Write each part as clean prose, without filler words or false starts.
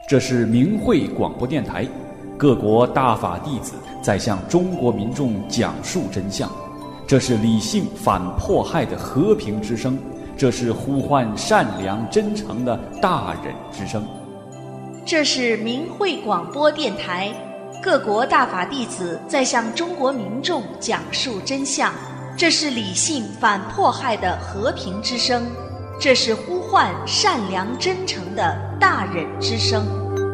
这是明慧广播电台，各国大法弟子在向中国民众讲述真相。这是理性反迫害的和平之声，这是呼唤善良真诚的大忍之声。 这是明慧广播电台，各国大法弟子在向中国民众讲述真相。这是理性反迫害的和平之声，这是呼唤善良真诚的大忍之声。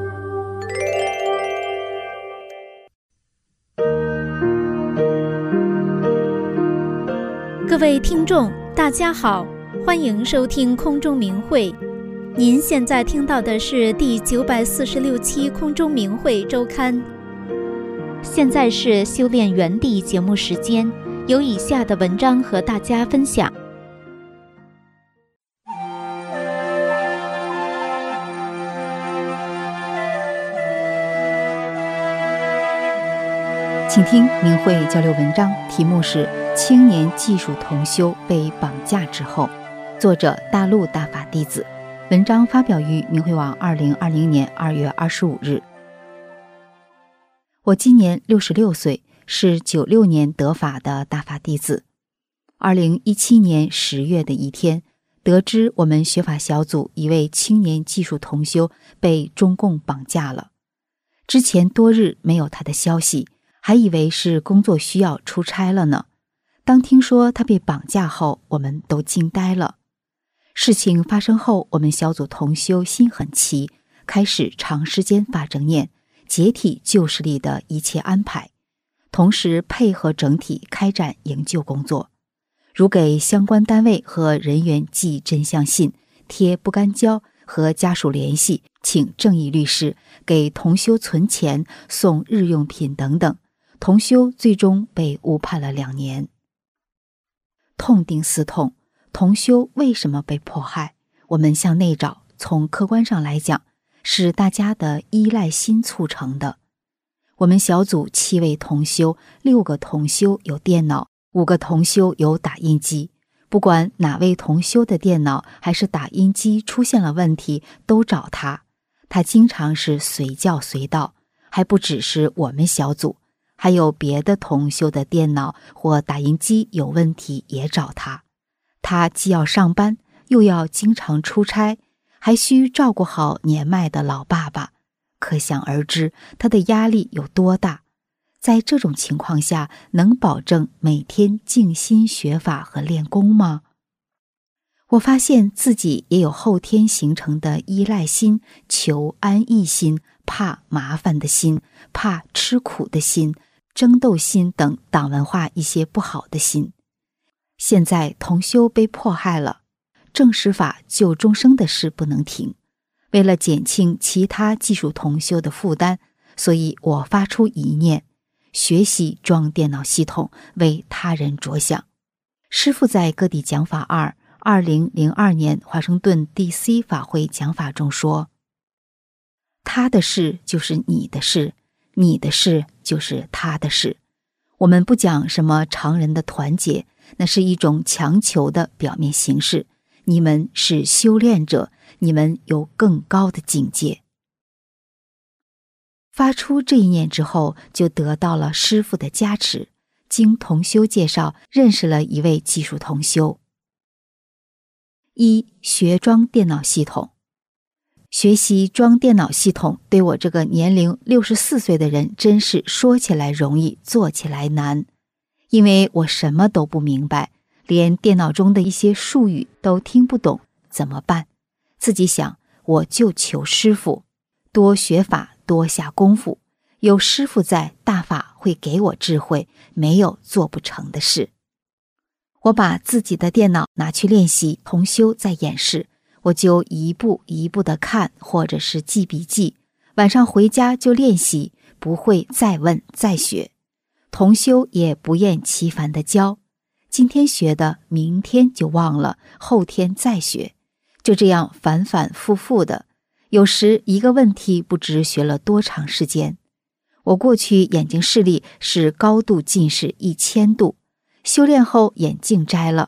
各位听众大家好，欢迎收听空中明慧。您现在听到的是第946期空中明慧周刊。现在是修炼原地节目时间，有以下的文章和大家分享。 请听明慧交流文章，题目是青年技术同修被绑架之后，作者大陆大法弟子。文章发表于明慧网2020年2月25日。我今年66岁，是96年得法的大法弟子。2017年10月的一天，得知我们学法小组一位青年技术同修被中共绑架了。之前多日没有他的消息，还以为是工作需要出差了呢。当听说他被绑架后，我们都惊呆了。事情发生后，我们小组同修心很齐，开始长时间发正念，解体旧势力的一切安排，同时配合整体开展营救工作，如给相关单位和人员寄真相信、贴不干胶，和家属联系，请正义律师，给同修存钱、送日用品等等。同修最终被误判了2年。痛定思痛，同修为什么被迫害？我们向内找，从客观上来讲，是大家的依赖心促成的。我们小组7位同修，6个同修有电脑，5个同修有打印机。不管哪位同修的电脑还是打印机出现了问题，都找他。他经常是随叫随到，还不只是我们小组，还有别的同修的电脑或打印机有问题也找他。他既要上班，又要经常出差，还需照顾好年迈的老爸爸，可想而知他的压力有多大。在这种情况下，能保证每天静心学法和练功吗？我发现自己也有后天形成的依赖心、求安逸心、怕麻烦的心、怕吃苦的心、争斗心等党文化一些不好的心。现在同修被迫害了，正实法救终生的事不能停。为了减轻其他技术同修的负担，所以我发出一念，学习装电脑系统，为他人着想。师父在各地讲法2002年华盛顿 DC 法会讲法中说，他的事就是你的事，你的事就是他的事。我们不讲什么常人的团结，那是一种强求的表面形式。你们是修炼者，你们有更高的境界。发出这一念之后，就得到了师父的加持，经同修介绍，认识了一位技术同修。学装电脑系统。学习装电脑系统对我这个年龄64岁的人真是说起来容易，做起来难。因为我什么都不明白，连电脑中的一些术语都听不懂，怎么办？自己想，我就求师父，多学法，多下功夫，有师父在，大法会给我智慧，没有做不成的事。我把自己的电脑拿去练习，同修在演示，我就一步一步地看，或者是记笔记，晚上回家就练习，不会再问再学。同修也不厌其烦地教，今天学的明天就忘了，后天再学，就这样反反复复的，有时一个问题不知学了多长时间。我过去眼睛视力是高度近视1000度，修炼后眼镜摘了，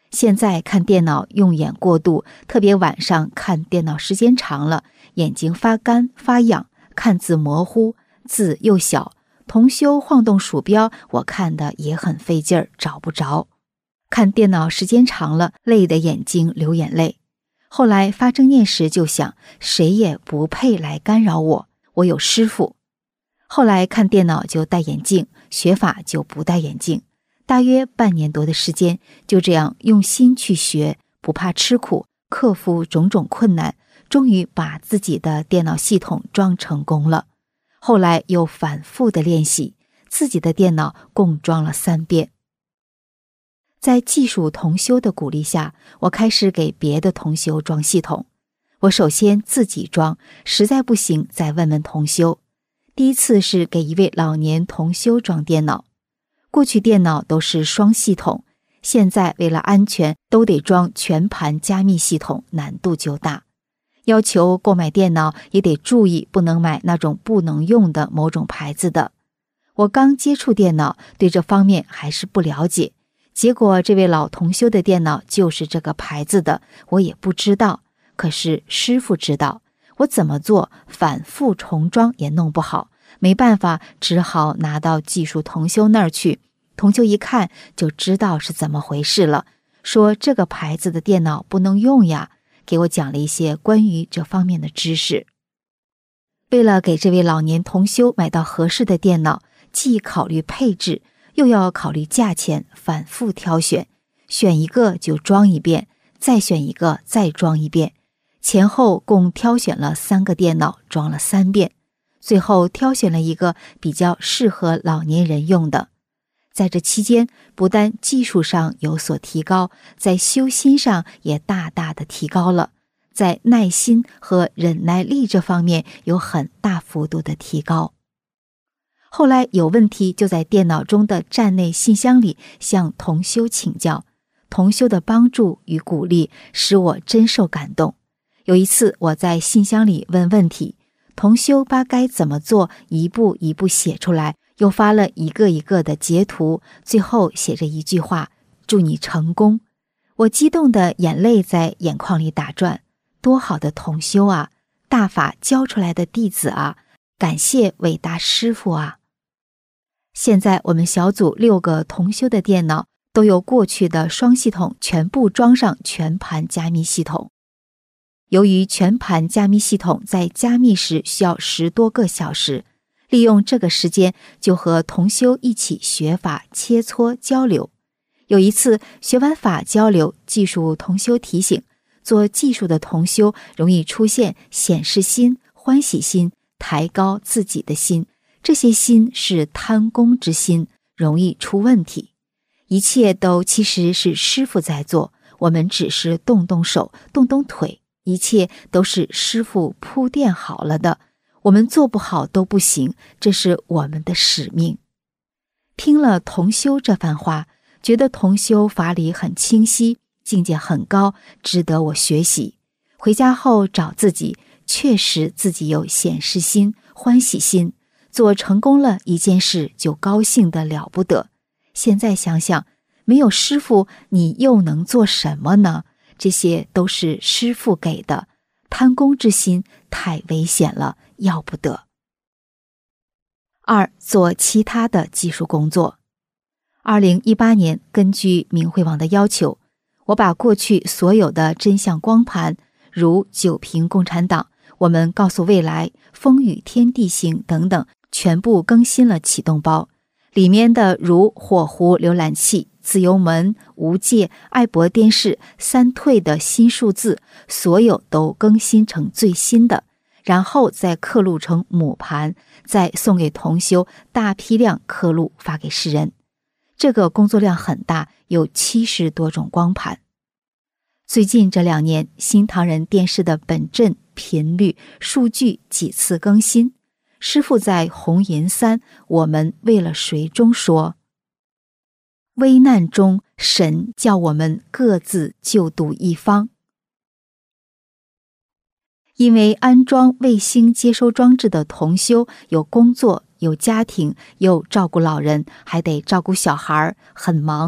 现在看电脑用眼过度，特别晚上看电脑时间长了，眼睛发干发痒，看字模糊，字又小，同修晃动鼠标，我看的也很费劲儿，找不着。看电脑时间长了，累得眼睛流眼泪。后来发正念时就想，谁也不配来干扰我，我有师父。后来看电脑就戴眼镜，学法就不戴眼镜。大约半年多的时间，就这样用心去学，不怕吃苦，克服种种困难，终于把自己的电脑系统装成功了。后来又反复的练习，自己的电脑共装了3遍。在技术同修的鼓励下，我开始给别的同修装系统。我首先自己装，实在不行再问问同修。第一次是给一位老年同修装电脑。过去电脑都是双系统，现在为了安全都得装全盘加密系统，难度就大。要求购买电脑也得注意，不能买那种不能用的某种牌子的。我刚接触电脑，对这方面还是不了解。结果这位老同修的电脑就是这个牌子的，我也不知道，可是师父知道，我怎么做反复重装也弄不好，没办法，只好拿到技术同修那儿去。同修一看就知道是怎么回事了，说这个牌子的电脑不能用呀，给我讲了一些关于这方面的知识。为了给这位老年同修买到合适的电脑，既考虑配置，又要考虑价钱，反复挑选，选一个就装一遍，再选一个再装一遍，前后共挑选了3个电脑，装了3遍，最后挑选了一个比较适合老年人用的。在这期间，不但技术上有所提高，在修心上也大大的提高了，在耐心和忍耐力这方面有很大幅度的提高。后来有问题就在电脑中的站内信箱里向同修请教，同修的帮助与鼓励使我真受感动。有一次我在信箱里问问题，同修把该怎么做一步一步写出来，又发了一个一个的截图，最后写着一句话：祝你成功。我激动的眼泪在眼眶里打转，多好的同修啊，大法教出来的弟子啊，感谢伟大师父啊。现在我们小组6个同修的电脑都由过去的双系统全部装上全盘加密系统。由于全盘加密系统在加密时需要10多个小时，利用这个时间就和同修一起学法切磋交流。有一次学完法交流，技术同修提醒，做技术的同修容易出现显示心、欢喜心、抬高自己的心，这些心是贪功之心，容易出问题。一切都其实是师父在做，我们只是动动手动动腿，一切都是师父铺垫好了的，我们做不好都不行，这是我们的使命。听了同修这番话，觉得同修法理很清晰，境界很高，值得我学习。回家后找自己，确实自己有显示心、欢喜心，做成功了一件事就高兴得了不得。现在想想，没有师父，你又能做什么呢？这些都是师父给的，贪功之心太危险了，要不得。2. 做其他的技术工作。2018年，根据明慧网的要求，我把过去所有的真相光盘，如九评共产党、我们告诉未来、风雨天地行等等，全部更新了启动包。里面的如火狐浏览器、自由门、无界、爱博电视、3退的新数字，所有都更新成最新的，然后再刻录成母盘，再送给同修大批量刻录发给世人。这个工作量很大，有70多种光盘。最近这2年，新唐人电视的本阵、频率、数据几次更新。师父在红银3我们为了谁中说，危难中神叫我们各自救度一方。因为安装卫星接收装置的同修有工作、有家庭，又照顾老人，还得照顾小孩，很忙。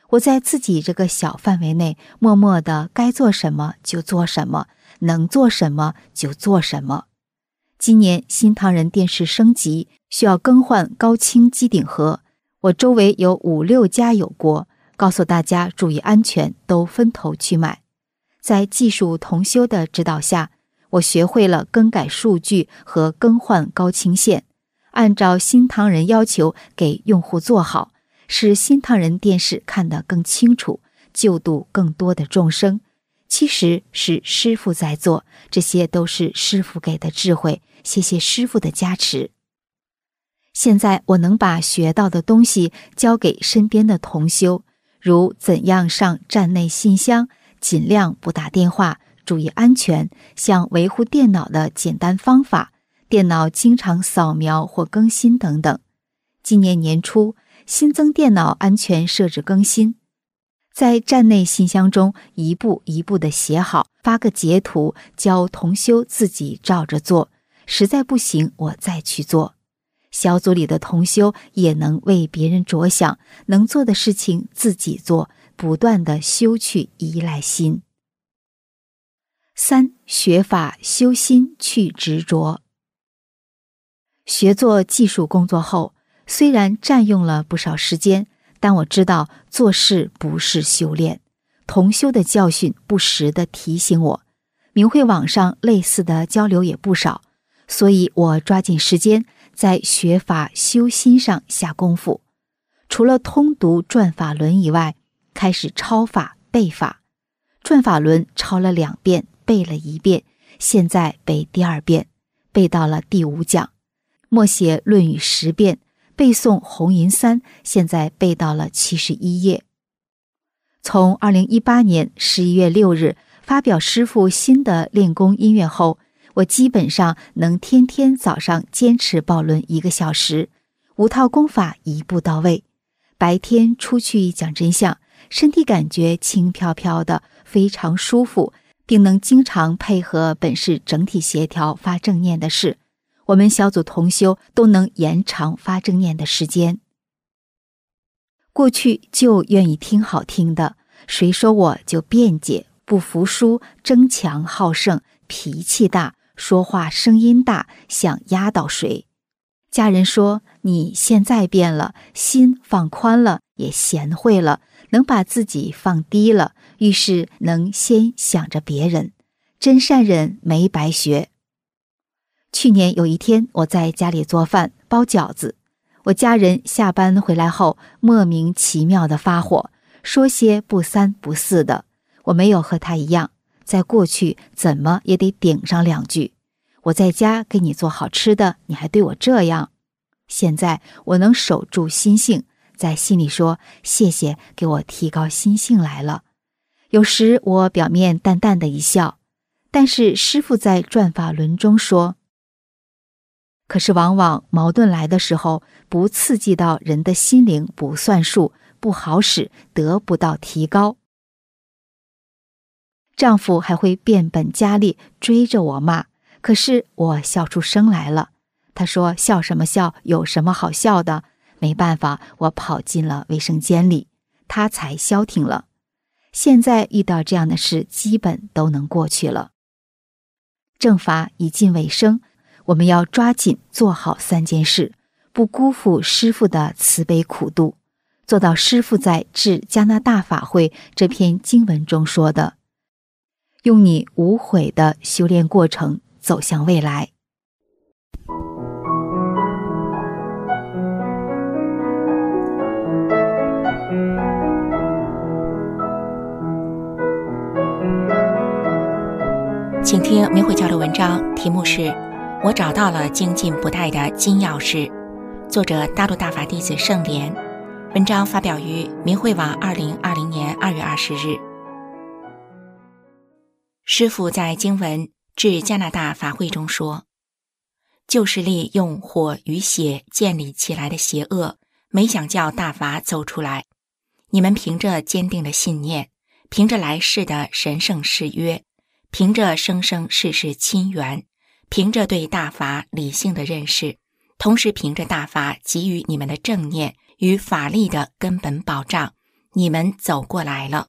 我在自己这个小范围内，默默的该做什么就做什么，能做什么就做什么。今年新唐人电视升级，需要更换高清机顶盒，我周围有5、6家有过，告诉大家注意安全，都分头去买。在技术同修的指导下，我学会了更改数据和更换高清线，按照新唐人要求给用户做好，使新唐人电视看得更清楚，救度更多的众生。其实是师父在做，这些都是师父给的智慧，谢谢师父的加持。现在我能把学到的东西交给身边的同修，如怎样上站内信箱，尽量不打电话，注意安全，像维护电脑的简单方法，电脑经常扫描或更新等等。今年年初新增电脑安全设置更新，在站内信箱中一步一步地写好，发个截图，教同修自己照着做，实在不行我再去做。小组里的同修也能为别人着想，能做的事情自己做，不断地修去依赖心。3. 学法修心去执着。学做技术工作后，虽然占用了不少时间，但我知道做事不是修炼。同修的教训不时地提醒我，明慧网上类似的交流也不少，所以我抓紧时间在学法修心上下功夫。除了通读转法轮以外，开始抄法背法。转法轮抄了2遍，背了1遍，现在背第2遍，背到了第5讲。默写论语10遍，背诵红银3，现在背到了71页。从2018年11月6日发表师父新的练功音乐后，我基本上能天天早上坚持抱论1个小时，5套功法一步到位。白天出去讲真相，身体感觉轻飘飘的，非常舒服，并能经常配合本市整体协调发正念的事。我们小组同修都能延长发正念的时间。过去就愿意听好听的，谁说我就辩解，不服输，争强好胜，脾气大，说话声音大，想压倒谁。家人说你现在变了，心放宽了，也贤惠了，能把自己放低了，遇事能先想着别人，真善人没白学。去年有一天，我在家里做饭包饺子，我家人下班回来后莫名其妙地发火，说些不3不4的。我没有和他一样，在过去怎么也得顶上2句，我在家给你做好吃的，你还对我这样。现在我能守住心性，在心里说谢谢，给我提高心性来了。有时我表面淡淡的一笑，但是师父在转法轮中说，可是往往矛盾来的时候，不刺激到人的心灵不算数，不好使，得不到提高。丈夫还会变本加厉追着我骂，可是我笑出声来了。他说笑什么笑，有什么好笑的？没办法，我跑进了卫生间里，他才消停了。现在遇到这样的事基本都能过去了。正法已近尾声，我们要抓紧做好3件事，不辜负师父的慈悲苦度，做到师父在《致加拿大法会》这篇经文中说的，用你无悔的修炼过程走向未来。 请听明慧交流文章，题目是我找到了精进不怠的金钥匙，作者大陆大法弟子圣莲。文章发表于明慧网2020年2月20日。师父在经文致加拿大法会中说，旧势力用火与血建立起来的邪恶，没想叫大法走出来。你们凭着坚定的信念，凭着来世的神圣誓约，凭着生生世世亲缘，凭着对大法理性的认识，同时凭着大法给予你们的正念与法力的根本保障， 你们走过来了。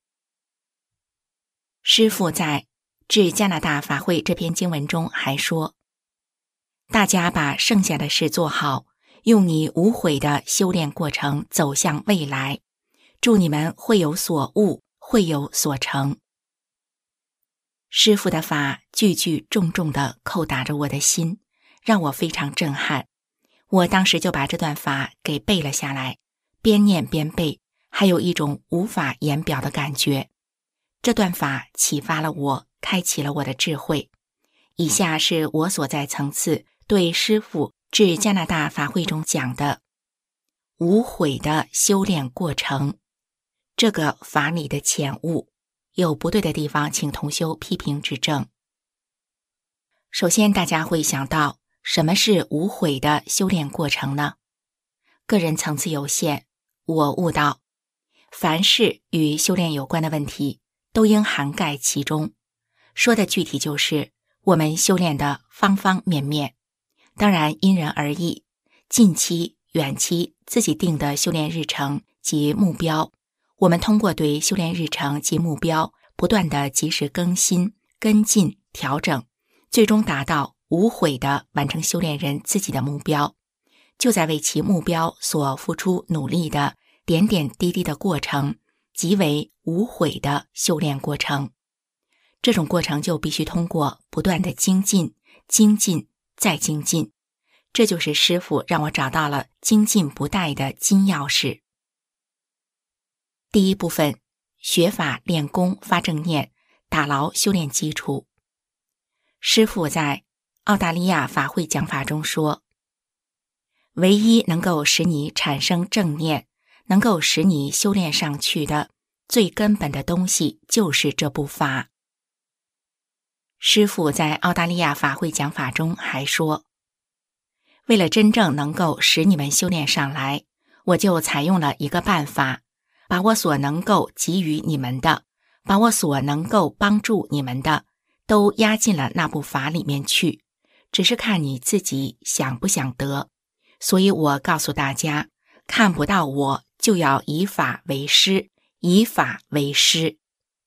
师父在《致加拿大法会》这篇经文中还说，大家把剩下的事做好，用你无悔的修炼过程走向未来，祝你们会有所悟，会有所成。师父的法句句重重地扣打着我的心，让我非常震撼。我当时就把这段法给背了下来，边念边背，还有一种无法言表的感觉。这段法启发了我，开启了我的智慧。以下是我所在层次对师父致加拿大法会中讲的无悔的修炼过程，这个法理的浅悟，有不对的地方请同修批评指正。首先大家会想到，什么是无悔的修炼过程呢？个人层次有限，我悟到凡是与修炼有关的问题都应涵盖其中，说的具体就是我们修炼的方方面面。当然因人而异，近期、远期自己定的修炼日程及目标，我们通过对修炼日程及目标不断的及时更新、跟进、调整，最终达到无悔地完成修炼人自己的目标，就在为其目标所付出努力的点点滴滴的过程，即为无悔的修炼过程。这种过程就必须通过不断的精进、精进再精进，这就是师父让我找到了精进不怠的金钥匙。第一部分，学法练功发正念，打牢修炼基础。师父在澳大利亚法会讲法中说，唯一能够使你产生正念，能够使你修炼上去的最根本的东西就是这部法。师父在澳大利亚法会讲法中还说，为了真正能够使你们修炼上来，我就采用了一个办法，把我所能够给予你们的，把我所能够帮助你们的，都压进了那部法里面去，只是看你自己想不想得。所以我告诉大家，看不到我就要以法为师，以法为师。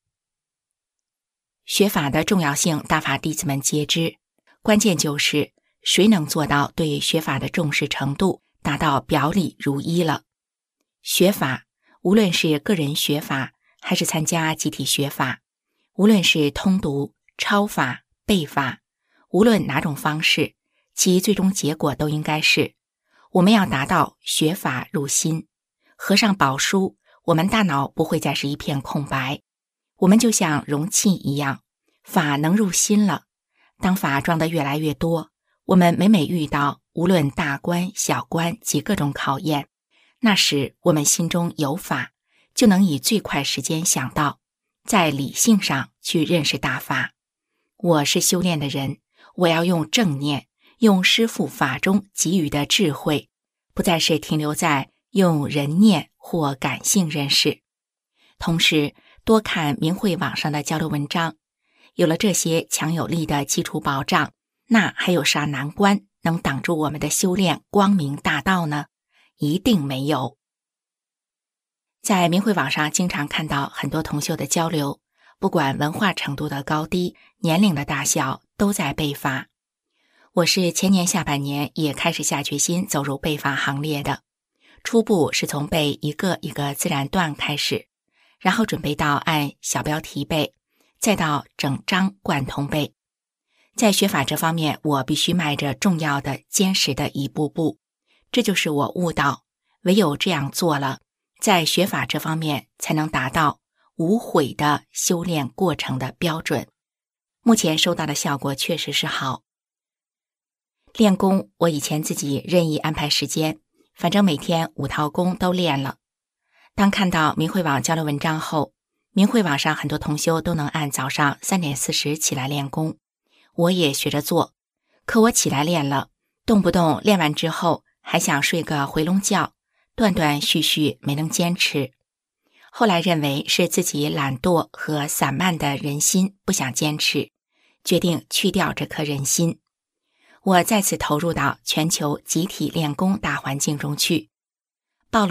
学法的重要性，大法弟子们皆知，关键就是谁能做到对学法的重视程度达到表里如一了。学法，无论是个人学法还是参加集体学法，无论是通读、抄法、背法，无论哪种方式，其最终结果都应该是我们要达到学法入心。合上宝书，我们大脑不会再是一片空白，我们就像容器一样，法能入心了。当法装得越来越多，我们每每遇到无论大关小关及各种考验，那时我们心中有法，就能以最快时间想到在理性上去认识大法。我是修炼的人，我要用正念，用师父法中给予的智慧，不再是停留在用人念或感性认识。同时多看明慧网上的交流文章，有了这些强有力的基础保障，那还有啥难关能挡住我们的修炼光明大道呢？一定没有。在明慧网上经常看到很多同修的交流，不管文化程度的高低、年龄的大小，都在背法。我是前年下半年也开始下决心走入背法行列的。初步是从背一个一个自然段开始，然后准备到按小标题背，再到整章贯通背。在学法这方面，我必须迈着重要的坚实的一步步，这就是我悟到，唯有这样做了，在学法这方面才能达到无悔的修炼过程的标准。目前收到的效果确实是好。练功，我以前自己任意安排时间，反正每天5套功都练了。当看到明慧网交流文章后，明慧网上很多同修都能按早上3点40起来练功，我也学着做。可我起来练了，动不动练完之后还想睡个回笼觉，断断续续没能坚持。后来认为是自己懒惰和散漫的人心不想坚持，决定去掉这颗人心。我再次投入到全球集体练功大环境中去。鲍伦、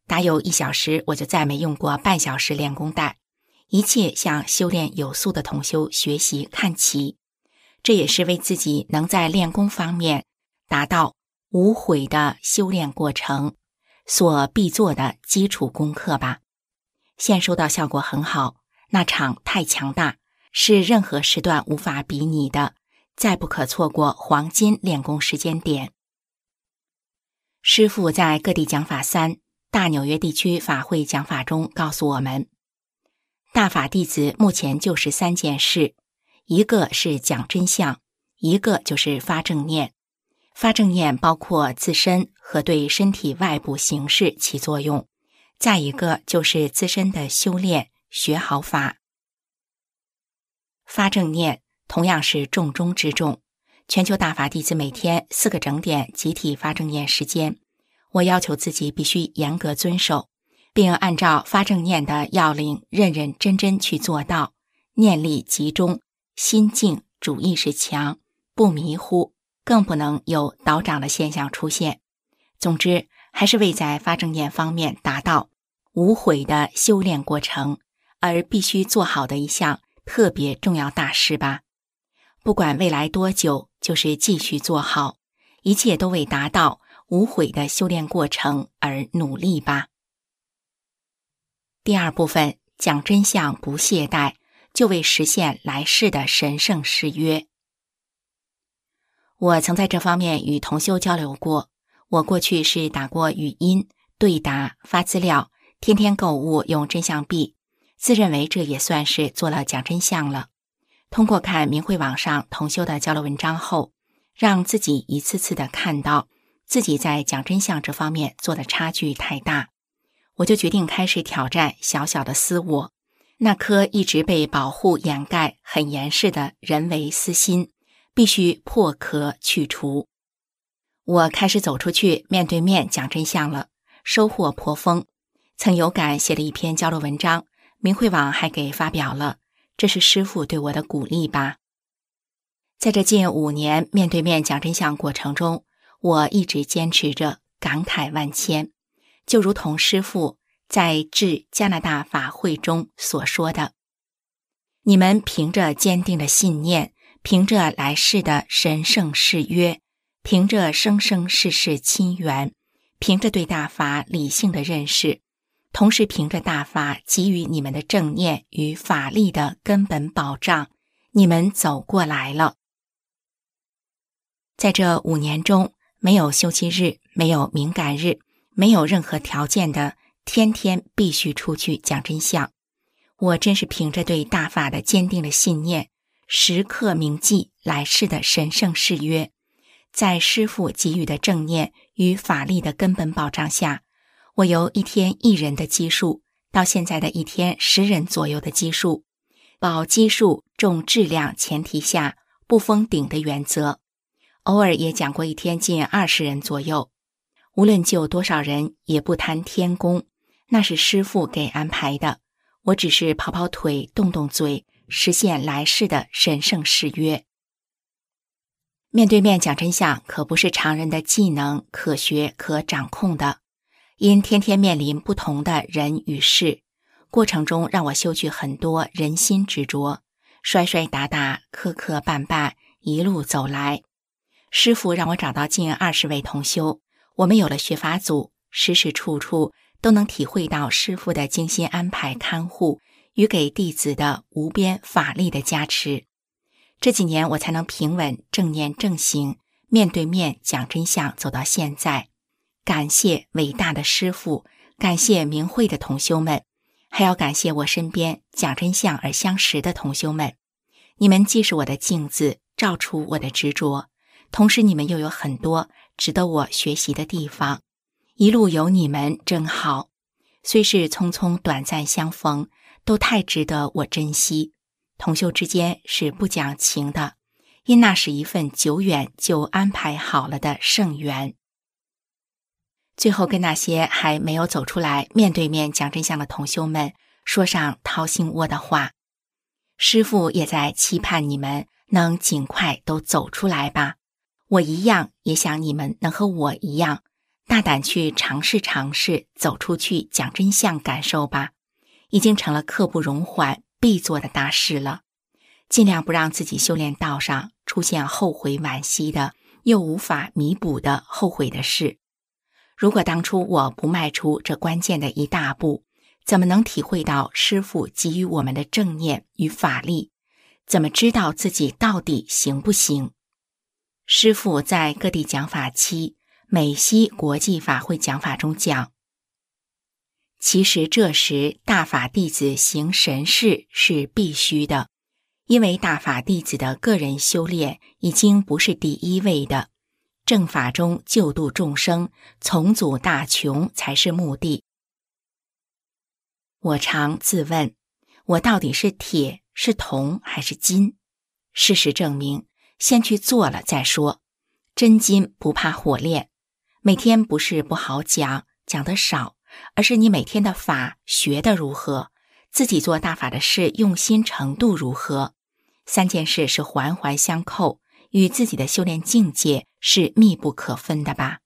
打有1小时，我就再没用过半小时练功带。一切向修炼有素的同修学习看齐，这也是为自己能在练功方面达到无悔的修炼过程所必做的基础功课吧。现收到效果很好，那场太强大，是任何时段无法比拟的，再不可错过黄金练功时间点。师父在各地讲法3大纽约地区法会讲法中告诉我们，大法弟子目前就是3件事，一个是讲真相，一个就是发正念。发正念包括自身和对身体外部形式起作用，再一个就是自身的修炼，学好法。发正念同样是重中之重，全球大法弟子每天4个整点集体发正念时间，我要求自己必须严格遵守，并按照发正念的要领认认真真去做到，念力集中，心静，主意识强，不迷糊，更不能有倒掌的现象出现。总之，还是为在发正念方面达到无悔的修炼过程而必须做好的一项特别重要大事吧。不管未来多久，就是继续做好，一切都为达到无悔的修炼过程而努力吧。第2部分，讲真相不懈怠，就为实现来世的神圣誓约。我曾在这方面与同修交流过，我过去是打过语音、对答、发资料，天天购物用真相币，自认为这也算是做了讲真相了。通过看明慧网上同修的交流文章后，让自己一次次的看到自己在讲真相这方面做的差距太大，我就决定开始挑战小小的私我，那颗一直被保护掩盖很严实的人为私心，必须破壳去除。我开始走出去，面对面讲真相了，收获颇丰。曾有感写了一篇交流文章，明慧网还给发表了，这是师父对我的鼓励吧。在这近5年面对面讲真相过程中，我一直坚持着，感慨万千。就如同师父在致加拿大法会中所说的，你们凭着坚定的信念，凭着来世的神圣誓约，凭着生生世世亲缘，凭着对大法理性的认识，同时凭着大法给予你们的正念与法力的根本保障，你们走过来了。在这5年中，没有休息日，没有敏感日，没有任何条件的，天天必须出去讲真相。我真是凭着对大法的坚定的信念，时刻铭记来世的神圣誓约，在师父给予的正念与法力的根本保障下，我由1天1人的基数到现在的1天10人左右的基数，保基数重质量前提下不封顶的原则，偶尔也讲过1天近20人左右。无论救多少人，也不贪天功，那是师父给安排的，我只是跑跑腿，动动嘴，实现来世的神圣誓约。面对面讲真相可不是常人的技能可学可掌控的，因天天面临不同的人与事，过程中让我修去很多人心执着，摔摔打打，磕磕绊绊，一路走来。师父让我找到近20位同修，我们有了学法组，时时处处都能体会到师父的精心安排看护与给弟子的无边法力的加持。这几年我才能平稳正念正行，面对面讲真相走到现在。感谢伟大的师父，感谢明慧的同修们，还要感谢我身边讲真相而相识的同修们。你们既是我的镜子，照出我的执着，同时你们又有很多值得我学习的地方，一路有你们真好。虽是匆匆短暂相逢，都太值得我珍惜。同修之间是不讲情的，因那是一份久远就安排好了的圣缘。最后跟那些还没有走出来面对面讲真相的同修们说上掏心窝的话，师父也在期盼你们能尽快都走出来吧。我一样也想你们能和我一样， 大胆去尝试尝试，走出去讲真相感受吧，已经成了刻不容缓必做的大事了。尽量不让自己修炼道上出现后悔惋惜的又无法弥补的后悔的事。如果当初我不迈出这关键的一大步，怎么能体会到师父给予我们的正念与法力？怎么知道自己到底行不行？师父在各地讲法期美西国际法会讲法中讲，其实这时大法弟子行神事是必须的，因为大法弟子的个人修炼已经不是第一位的，正法中救度众生，重组大穷才是目的。我常自问，我到底是铁、是铜还是金？事实证明，先去做了再说。真金不怕火炼，每天不是不好讲，讲得少，而是你每天的法学得如何，自己做大法的事用心程度如何。三件事是环环相扣，与自己的修炼境界是密不可分的吧。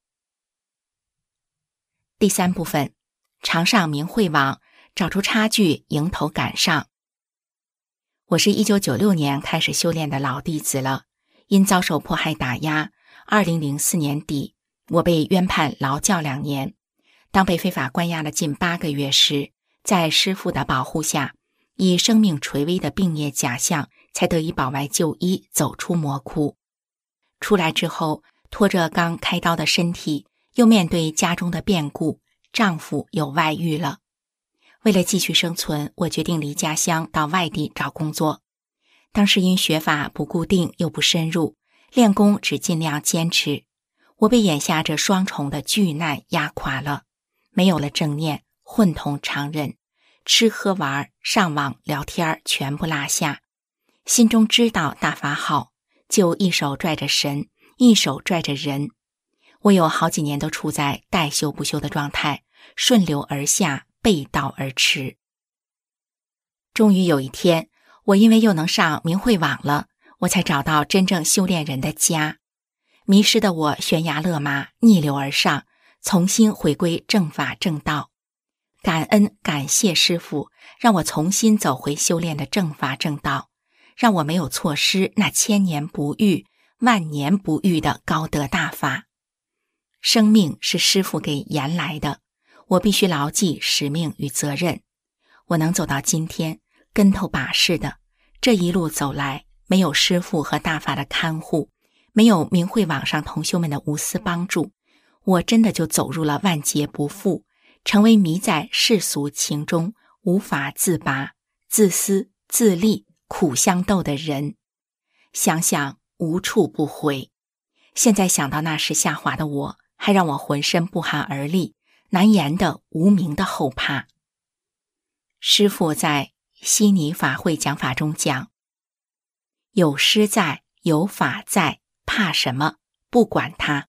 第三部分，常上明慧网，找出差距，迎头赶上。我是1996年开始修炼的老弟子了，因遭受迫害打压，2004年底，我被冤判劳教2年。当被非法关押了近8个月时，在师父的保护下，以生命垂危的病业假象，才得以保外就医，走出魔窟。出来之后，拖着刚开刀的身体，又面对家中的变故，丈夫有外遇了。为了继续生存，我决定离家乡到外地找工作。当时因学法不固定又不深入，练功只尽量坚持。我被眼下这双重的巨难压垮了，没有了正念，混同常人，吃喝玩上网聊天全部落下。心中知道大法好，就一手拽着神，一手拽着人。我有好几年都处在待修不修的状态，顺流而下，背道而驰。终于有一天，我因为又能上明慧网了，我才找到真正修炼人的家。迷失的我悬崖勒马，逆流而上，重新回归正法正道。感恩感谢师父，让我重新走回修炼的正法正道，让我没有错失那千年不遇、万年不遇的高德大法。生命是师父给延来的，我必须牢记使命与责任。我能走到今天，跟头把式的，这一路走来，没有师父和大法的看护，没有明慧网上同修们的无私帮助，我真的就走入了万劫不复，成为迷在世俗情中无法自拔、自私自利、苦相斗的人。想想无处不悔，现在想到那时下滑的我，还让我浑身不寒而栗，难言的无名的后怕。师父在悉尼法会讲法中讲，有师在，有法在，怕什么？不管他。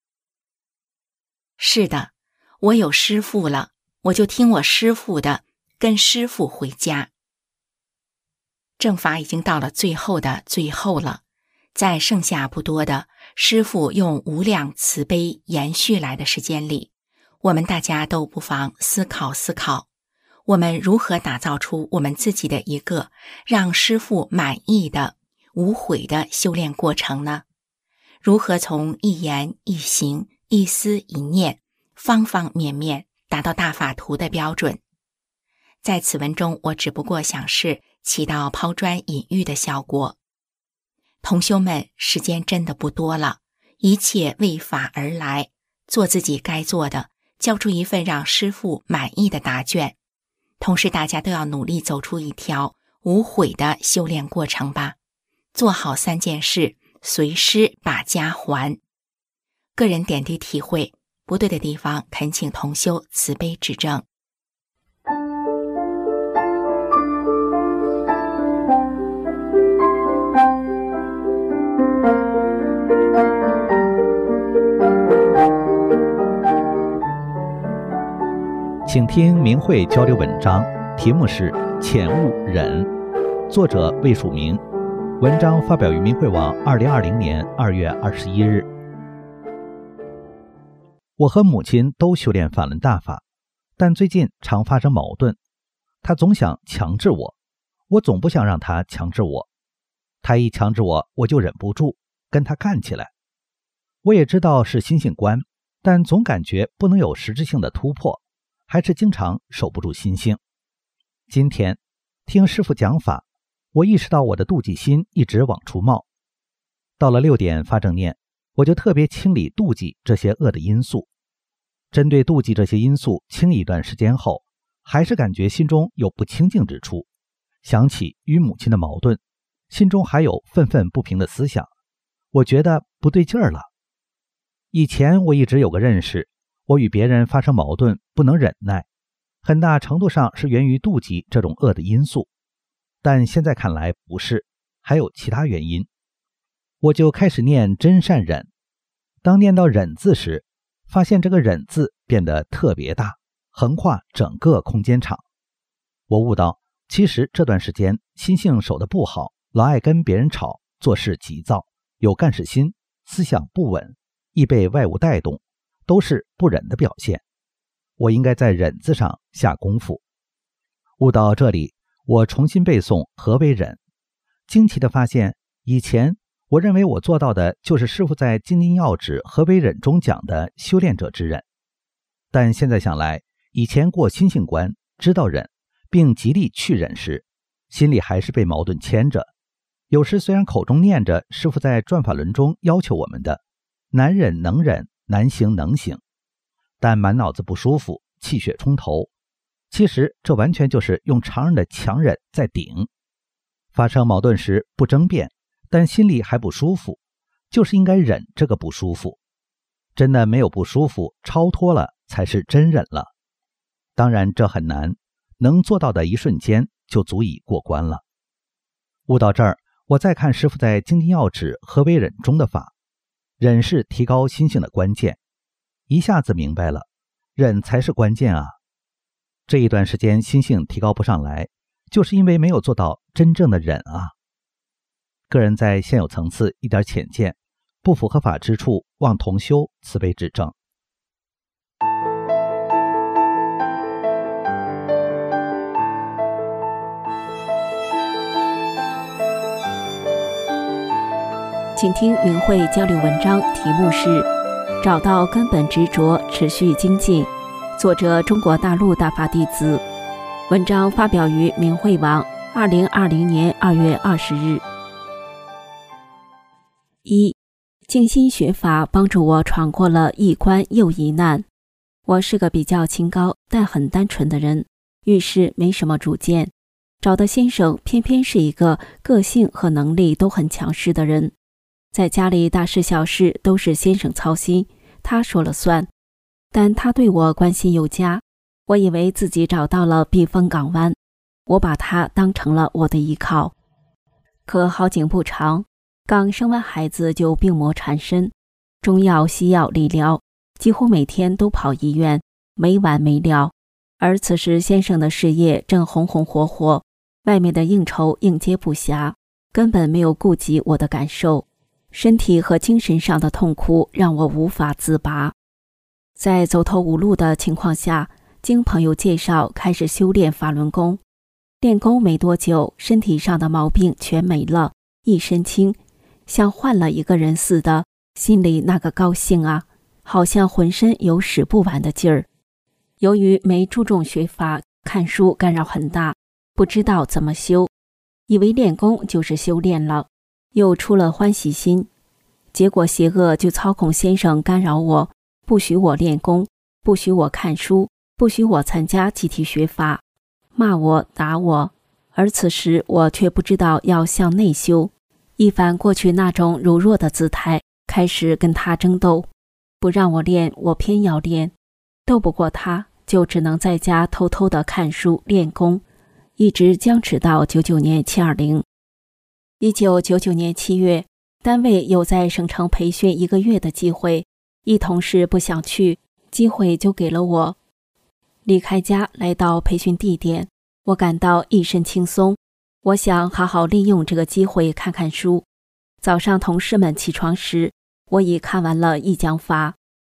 是的，我有师父了，我就听我师父的，跟师父回家。正法已经到了最后的最后了，在剩下不多的师父用无量慈悲延续来的时间里，我们大家都不妨思考思考，我们如何打造出我们自己的一个让师父满意的无悔的修炼过程呢？如何从一言一行一思一念方方面面达到大法图的标准？在此文中，我只不过想是起到抛砖引玉的效果。同修们，时间真的不多了，一切为法而来，做自己该做的，交出一份让师父满意的答卷。同时大家都要努力走出一条无悔的修炼过程吧，做好3件事，随师把家还。个人点滴体会，不对的地方恳请同修慈悲指正。 请听明慧交流文章，题目是浅悟忍，作者魏曙明，文章发表于明慧网2020年2月21日。 我和母亲都修炼法轮大法，但最近常发生矛盾。她总想强制我，我总不想让她强制我。她一强制我，我就忍不住跟她干起来。我也知道是心性观，但总感觉不能有实质性的突破，还是经常守不住心性。今天听师父讲法，我意识到我的妒忌心一直往出冒。到了6点发正念，我就特别清理妒忌这些恶的因素。针对妒忌这些因素清理一段时间后，还是感觉心中有不清净之处，想起与母亲的矛盾，心中还有愤愤不平的思想，我觉得不对劲儿了。以前我一直有个认识，我与别人发生矛盾不能忍耐，很大程度上是源于妒忌这种恶的因素，但现在看来不是，还有其他原因。我就开始念真善忍，当念到忍字时，发现这个忍字变得特别大，横跨整个空间场。我悟到，其实这段时间心性守得不好，老爱跟别人吵，做事急躁，有干事心，思想不稳，易被外物带动，都是不忍的表现。我应该在忍字上下功夫。悟到这里，我重新背诵何为忍，惊奇地发现，以前我认为我做到的就是师父在《精进要旨何为忍》中讲的修炼者之忍，但现在想来，以前过心性关，知道忍，并极力去忍时，心里还是被矛盾牵着。有时虽然口中念着师父在转法轮中要求我们的难忍能忍，难行能行，但满脑子不舒服，气血冲头。其实这完全就是用常人的强忍在顶。发生矛盾时不争辩，但心里还不舒服，就是应该忍这个不舒服。真的没有不舒服，超脱了才是真忍了。当然这很难，能做到的一瞬间就足以过关了。悟到这儿，我再看师父在《精进要旨何为忍》中的法，忍是提高心性的关键，一下子明白了，忍才是关键啊。这一段时间心性提高不上来，就是因为没有做到真正的忍啊。个人在现有层次一点浅见，不符合法之处，望同修慈悲指正。 请听明慧交流文章，题目是找到根本执着，持续精进，作者中国大陆大法弟子。文章发表于明慧网2020年2月20日。1. 静心学法帮助我闯过了一关又一难。我是个比较清高但很单纯的人，遇事没什么主见。找的先生偏偏是一个个性和能力都很强势的人，在家里大事小事都是先生操心，他说了算。但他对我关心有加，我以为自己找到了避风港湾，我把他当成了我的依靠。可好景不长，刚生完孩子就病魔缠身，中药西药理疗，几乎每天都跑医院，没完没了。而此时先生的事业正红红火火，外面的应酬应接不暇，根本没有顾及我的感受，身体和精神上的痛苦让我无法自拔。在走投无路的情况下，经朋友介绍开始修炼法轮功。练功没多久，身体上的毛病全没了，一身轻，像换了一个人似的，心里那个高兴啊，好像浑身有使不完的劲儿。由于没注重学法，看书干扰很大，不知道怎么修，以为练功就是修炼了，又出了欢喜心。结果邪恶就操控先生干扰我，不许我练功，不许我看书，不许我参加集体学法，骂我打我。而此时我却不知道要向内修，一反过去那种柔弱的姿态，开始跟他争斗。不让我练，我偏要练，斗不过他，就只能在家偷偷的看书练功，一直僵持到99年720。1999年7月，单位有在省城培训1个月的机会，一同事不想去，机会就给了我。离开家来到培训地点，我感到一身轻松，我想好好利用这个机会看看书。早上同事们起床时，我已看完了一讲法，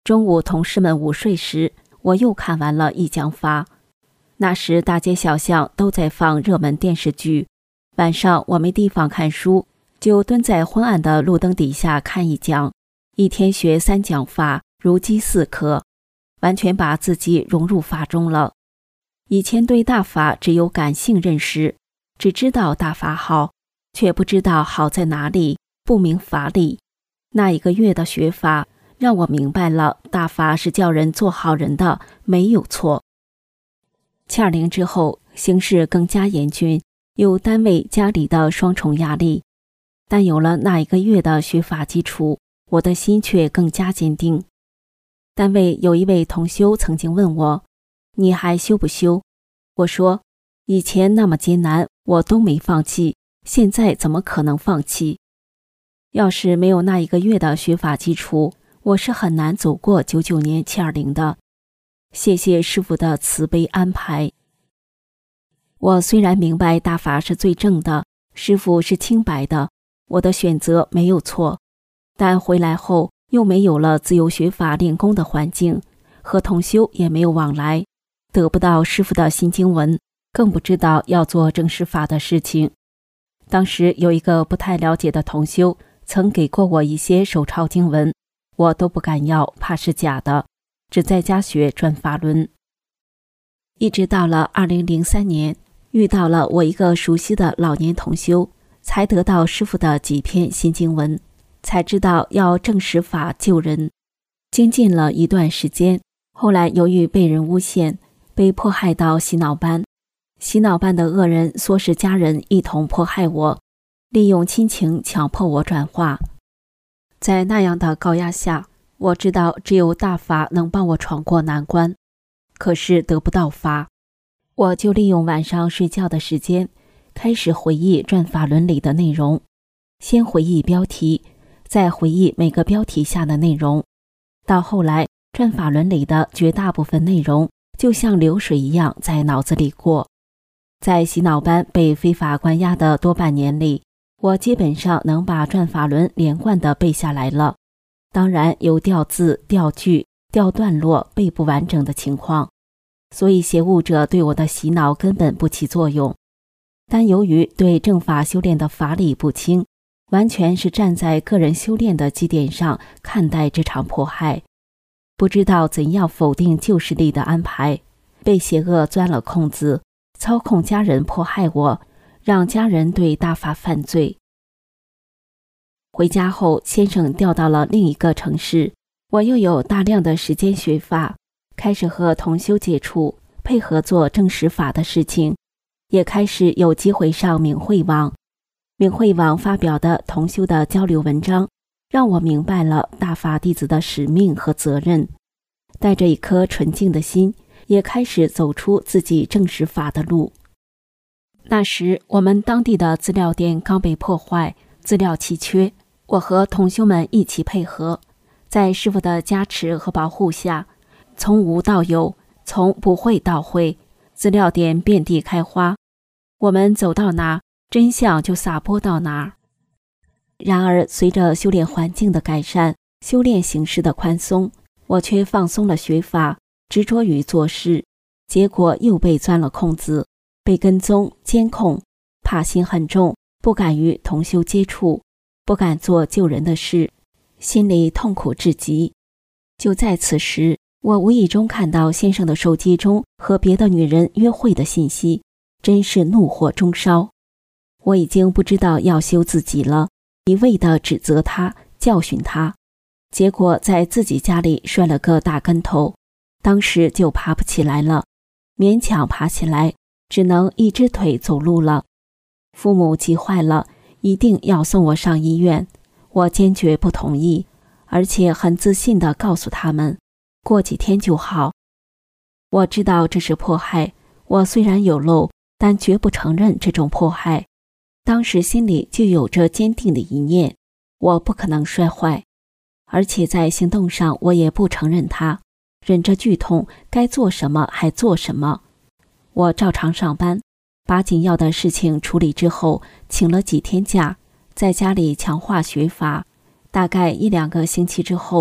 中午同事们午睡时，我又看完了一讲法。那时大街小巷都在放热门电视剧，晚上我没地方看书，就蹲在昏暗的路灯底下看一讲，一天学3讲法，如饥似渴，完全把自己融入法中了。以前对大法只有感性认识，只知道大法好，却不知道好在哪里，不明法理。那1个月的学法让我明白了，大法是叫人做好人的，没有错。720之后，形势更加严峻，有单位家里的双重压力，但有了那1个月的学法基础，我的心却更加坚定。单位有一位同修曾经问我，你还修不修？我说，以前那么艰难我都没放弃，现在怎么可能放弃？要是没有那1个月的学法基础，我是很难走过99年720的。谢谢师父的慈悲安排。我虽然明白大法是最正的，师父是清白的，我的选择没有错，但回来后又没有了自由学法练功的环境，和同修也没有往来，得不到师父的新经文，更不知道要做正式法的事情。当时有一个不太了解的同修曾给过我一些手抄经文，我都不敢要，怕是假的，只在家学转法轮。一直到了2003年，遇到了我一个熟悉的老年同修，才得到师父的几篇新经文，才知道要正实法救人。精进了一段时间，后来由于被人诬陷，被迫害到洗脑班。洗脑班的恶人唆使家人一同迫害我，利用亲情强迫我转化。在那样的高压下，我知道只有大法能帮我闯过难关，可是得不到法，我就利用晚上睡觉的时间，开始回忆转法轮里的内容，先回忆标题，再回忆每个标题下的内容。到后来，转法轮里的绝大部分内容就像流水一样在脑子里过。在洗脑班被非法关押的多半年里，我基本上能把转法轮连贯地背下来了，当然有掉字、掉句、掉段落、背不完整的情况，所以邪物者对我的洗脑根本不起作用。但由于对正法修炼的法理不清，完全是站在个人修炼的基点上看待这场迫害，不知道怎样否定救世力的安排，被邪恶钻了空子，操控家人迫害我，让家人对大法犯罪。回家后，先生调到了另一个城市，我又有大量的时间学法，开始和同修接触，配合做正实法的事情，也开始有机会上明慧网。明慧网发表的同修的交流文章，让我明白了大法弟子的使命和责任，带着一颗纯净的心，也开始走出自己正实法的路。那时我们当地的资料店刚被破坏，资料奇缺，我和同修们一起配合，在师父的加持和保护下，从无到有，从不会到会，资料店遍地开花，我们走到哪，真相就撒播到哪儿。然而随着修炼环境的改善，修炼形式的宽松，我却放松了学法，执着于做事，结果又被钻了空子，被跟踪监控，怕心很重，不敢与同修接触，不敢做救人的事，心里痛苦至极。就在此时，我无意中看到先生的手机中和别的女人约会的信息，真是怒火中烧。我已经不知道要修自己了，一味地指责他，教训他，结果在自己家里摔了个大跟头，当时就爬不起来了，勉强爬起来，只能一只腿走路了。父母急坏了，一定要送我上医院，我坚决不同意，而且很自信地告诉他们，过几天就好。我知道这是迫害，我虽然有漏，但绝不承认这种迫害。当时心里就有着坚定的一念，我不可能摔坏，而且在行动上我也不承认它，忍着剧痛，该做什么还做什么。我照常上班，把紧要的事情处理之后，请了几天假，在家里强化学法，大概1-2个星期之后，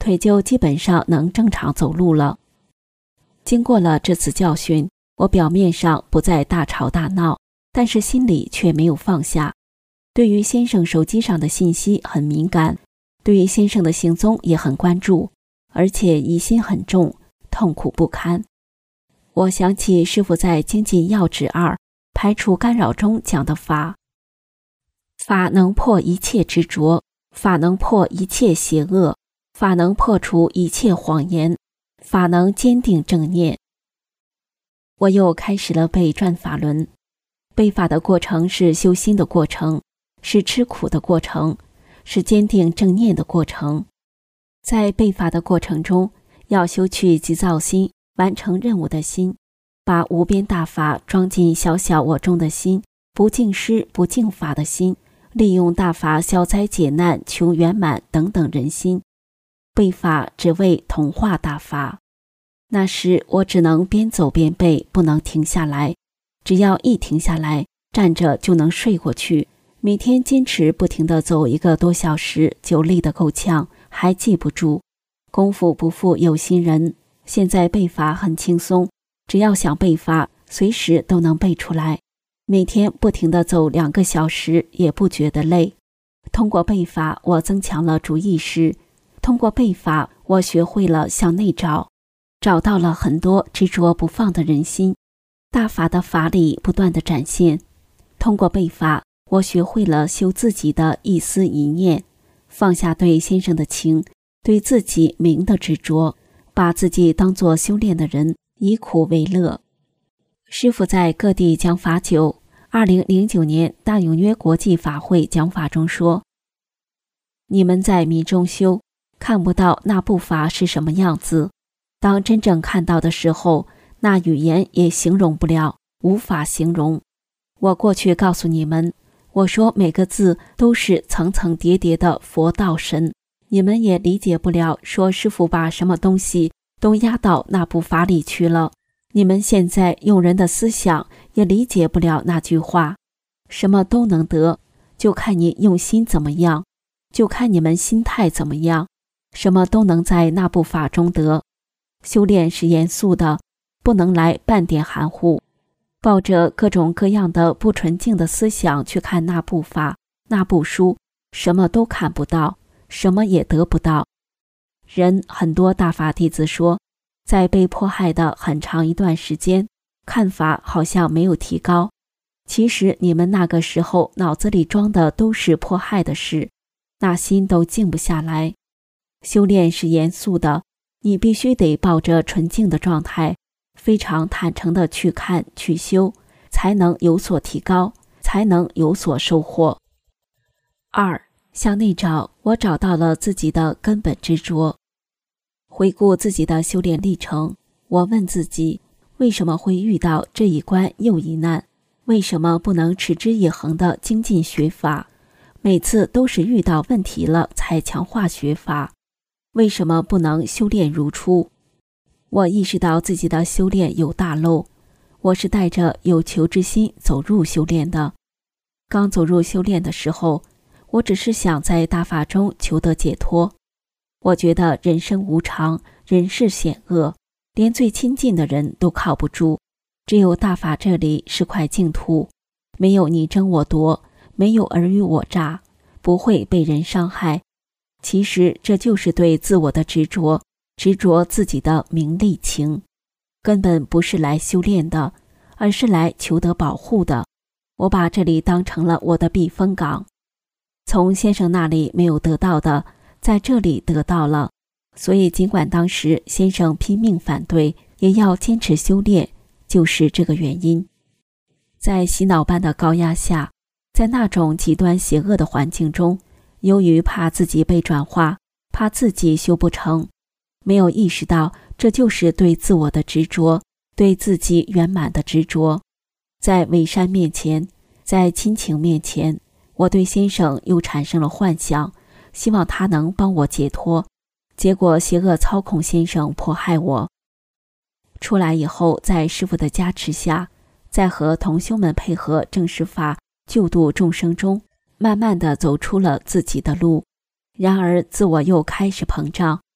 腿就基本上能正常走路了。经过了这次教训，我表面上不再大吵大闹，但是心里却没有放下。对于先生手机上的信息很敏感，对于先生的行踪也很关注，而且疑心很重，痛苦不堪。我想起师父在《精进要旨2排除干扰》中讲的法能破一切执着，法能破一切邪恶，法能破除一切谎言，法能坚定正念。我又开始了背转法轮。背法的过程是修心的过程，是吃苦的过程，是坚定正念的过程。在背法的过程中，要修去急躁心，完成任务的心，把无边大法装进小小我中的心，不敬师不敬法的心，利用大法消灾解难求圆满等等人心。背法只为同化大法。那时我只能边走边背，不能停下来。只要一停下来，站着就能睡过去。每天坚持不停地走1个多小时，就累得够呛，还记不住。功夫不负有心人，现在背法很轻松，只要想背法，随时都能背出来。每天不停地走2个小时，也不觉得累。通过背法，我增强了主意识。通过背法，我学会了向内找，找到了很多执着不放的人心。大法的法理不断地展现。通过背法，我学会了修自己的一思一念，放下对先生的情，对自己名的执着，把自己当作修炼的人，以苦为乐。师父在各地讲法久，2009年大永约国际法会讲法中说：你们在迷中修，看不到那部法是什么样子，当真正看到的时候，那语言也形容不了，无法形容。我过去告诉你们，我说每个字都是层层叠叠的佛道神，你们也理解不了，说师父把什么东西都压到那部法里去了。你们现在用人的思想也理解不了那句话，什么都能得，就看你用心怎么样，就看你们心态怎么样，什么都能在那部法中得。修炼是严肃的，不能来半点含糊，抱着各种各样的不纯净的思想去看那部法、那部书，什么都看不到，什么也得不到。人很多大法弟子说，在被迫害的很长一段时间，看法好像没有提高。其实你们那个时候脑子里装的都是迫害的事，那心都静不下来。修炼是严肃的，你必须得抱着纯净的状态，非常坦诚的去看去修，才能有所提高，才能有所收获。2. 向内找，我找到了自己的根本执着。回顾自己的修炼历程，我问自己，为什么会遇到这一关又一难？为什么不能持之以恒的精进学法？每次都是遇到问题了才强化学法，为什么不能修炼如初？我意识到自己的修炼有大漏，我是带着有求之心走入修炼的。刚走入修炼的时候，我只是想在大法中求得解脱。我觉得人生无常，人世险恶，连最亲近的人都靠不住，只有大法这里是块净土，没有你争我夺，没有尔虞我诈，不会被人伤害。其实这就是对自我的执着，执着自己的名利情，根本不是来修炼的，而是来求得保护的。我把这里当成了我的避风港，从先生那里没有得到的，在这里得到了。所以尽管当时先生拼命反对，也要坚持修炼，就是这个原因。在洗脑般的高压下，在那种极端邪恶的环境中，由于怕自己被转化，怕自己修不成，没有意识到这就是对自我的执着，对自己圆满的执着。在伪善面前，在亲情面前，我对先生又产生了幻想，希望他能帮我解脱。结果邪恶操控先生迫害我。出来以后，在师父的加持下，在和同修们配合正实法救度众生中，慢慢地走出了自己的路。然而自我又开始膨胀，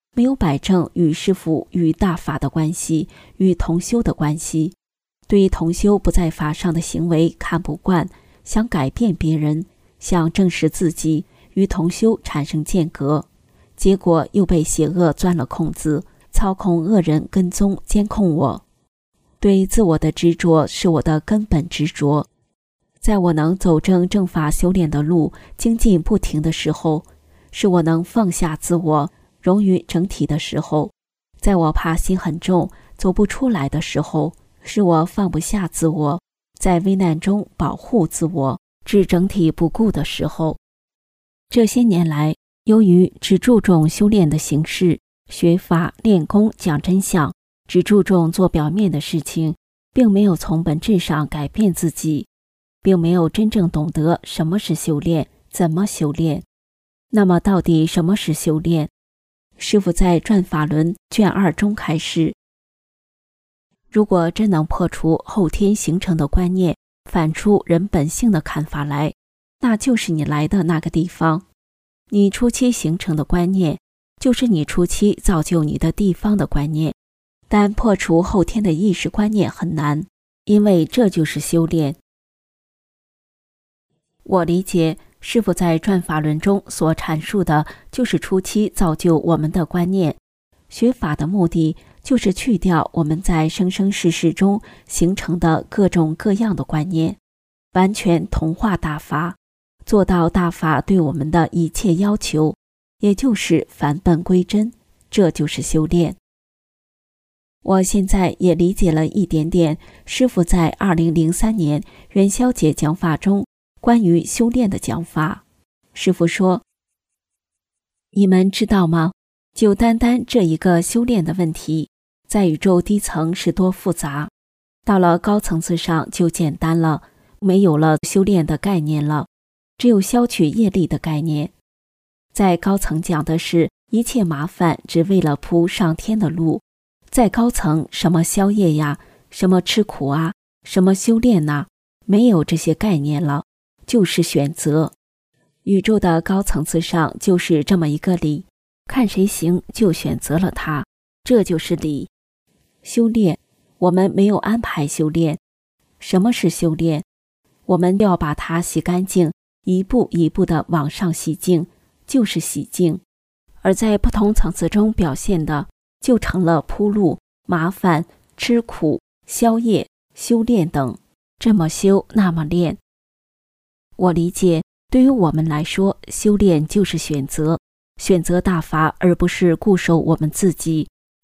没有摆正与师父与大法的关系，与同修的关系，对同修不在法上的行为看不惯，想改变别人，想证实自己，与同修产生间隔，结果又被邪恶钻了空子，操控恶人跟踪监控我。对自我的执着是我的根本执着。在我能走正法修炼的路，精进不停的时候，是我能放下自我，融于整体的时候；在我怕心很重，走不出来的时候，是我放不下自我，在危难中保护自我，置整体不顾的时候。这些年来，由于只注重修炼的形式，学法练功讲真相，只注重做表面的事情，并没有从本质上改变自己，并没有真正懂得什么是修炼，怎么修炼。那么到底什么是修炼？师父在《转法轮》卷2中开示，如果真能破除后天形成的观念，反出人本性的看法来，那就是你来的那个地方。你初期形成的观念，就是你初期造就你的地方的观念。但破除后天的意识观念很难，因为这就是修炼。我理解师父在《转法轮》中所阐述的，就是初期造就我们的观念。学法的目的，就是去掉我们在生生世世中形成的各种各样的观念，完全同化大法，做到大法对我们的一切要求，也就是返本归真，这就是修炼。我现在也理解了一点点师父在2003年元宵节讲法中关于修炼的讲法。师父说，你们知道吗？就单单这一个修炼的问题，在宇宙低层是多复杂，到了高层次上就简单了，没有了修炼的概念了，只有消去业力的概念。在高层讲的是一切麻烦只为了铺上天的路，在高层什么消业呀，什么吃苦啊，什么修炼呐，没有这些概念了，就是选择。宇宙的高层次上就是这么一个理，看谁行就选择了它，这就是理。修炼，我们没有安排修炼。什么是修炼？我们要把它洗干净，一步一步地往上洗净，就是洗净。而在不同层次中表现的，就成了铺路、麻烦、吃苦、消业、修炼等，这么修那么练。我理解，对于我们来说，修炼就是选择，选择大法，而不是固守我们自己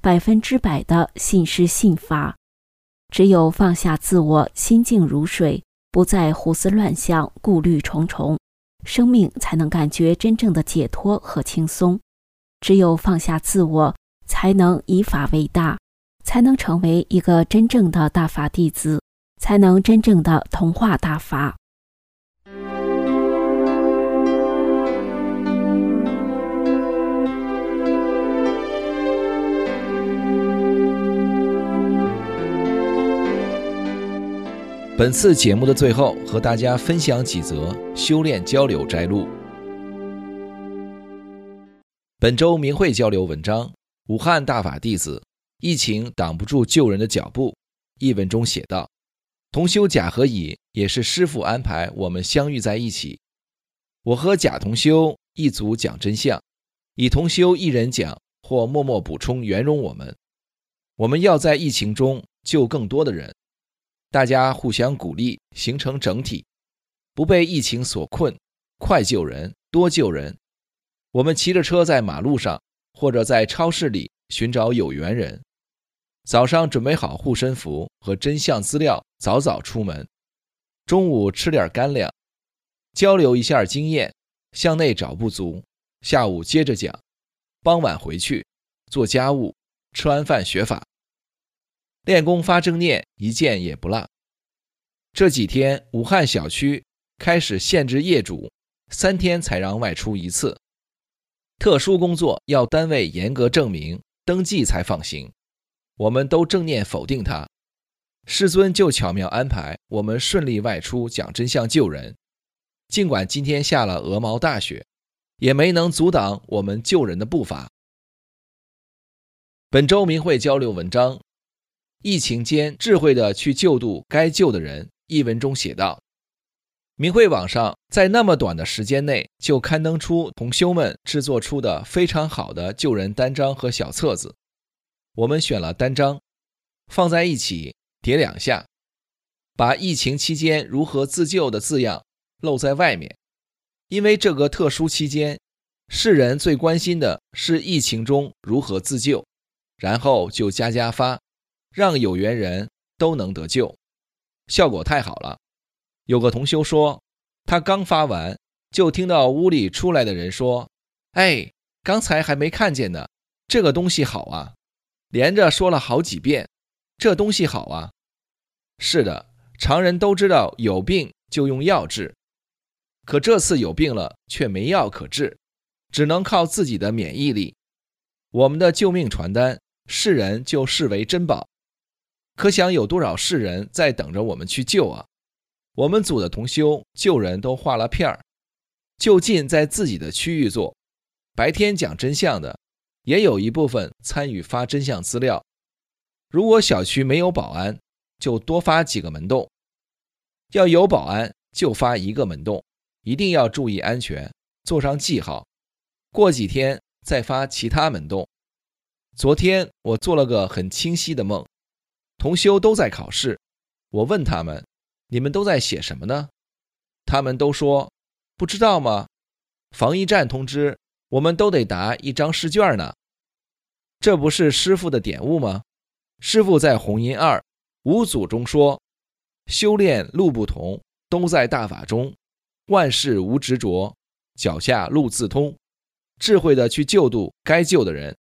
100%的信师信法。只有放下自我，心静如水，不再胡思乱想，顾虑重重，生命才能感觉真正的解脱和轻松。只有放下自我，才能以法为大，才能成为一个真正的大法弟子，才能真正的同化大法。 本次节目的最后，和大家分享几则修炼交流摘录。本周明慧交流文章，武汉大法弟子，疫情挡不住救人的脚步。译文中写道，同修甲和乙也是师父安排我们相遇在一起。我和甲同修一组讲真相，乙同修一人讲或默默补充圆融我们。我们要在疫情中救更多的人，大家互相鼓励，形成整体，不被疫情所困，快救人，多救人。我们骑着车在马路上，或者在超市里寻找有缘人。早上准备好护身符和真相资料，早早出门。中午吃点干粮，交流一下经验，向内找不足。下午接着讲，傍晚回去做家务，吃完饭学法。练功发正念，一件也不落。这几天武汉小区开始限制业主3天才让外出一次，特殊工作要单位严格证明登记才放行，我们都正念否定它。师尊就巧妙安排我们顺利外出讲真相救人，尽管今天下了鹅毛大雪，也没能阻挡我们救人的步伐。 本周明慧交流文章：疫情间智慧地去救度该救的人。一文中写道，明慧网上在那么短的时间内就刊登出同修们制作出的非常好的救人单章和小册子。我们选了单章，放在一起叠2下，把疫情期间如何自救的字样露在外面。因为这个特殊期间，世人最关心的是疫情中如何自救，然后就加发，让有缘人都能得救。效果太好了。有个同修说，他刚发完，就听到屋里出来的人说，哎，刚才还没看见呢，这个东西好啊，连着说了好几遍，这东西好啊。是的，常人都知道有病就用药治，可这次有病了却没药可治，只能靠自己的免疫力。我们的救命传单，世人就视为珍宝，可想有多少世人在等着我们去救啊。我们组的同修救人都画了片儿，就近在自己的区域做，白天讲真相的也有一部分参与发真相资料。如果小区没有保安，就多发几个门洞，要有保安就发1个门洞，一定要注意安全，做上记号，过几天再发其他门洞。昨天我做了个很清晰的梦，同修都在考试，我问他们，你们都在写什么呢？他们都说，不知道吗？防疫站通知，我们都得答1张试卷呢。这不是师父的典悟吗？师父在弘音2五祖中说，修炼路不同，都在大法中，万事无执着，脚下路自通，智慧的去救度该救的人。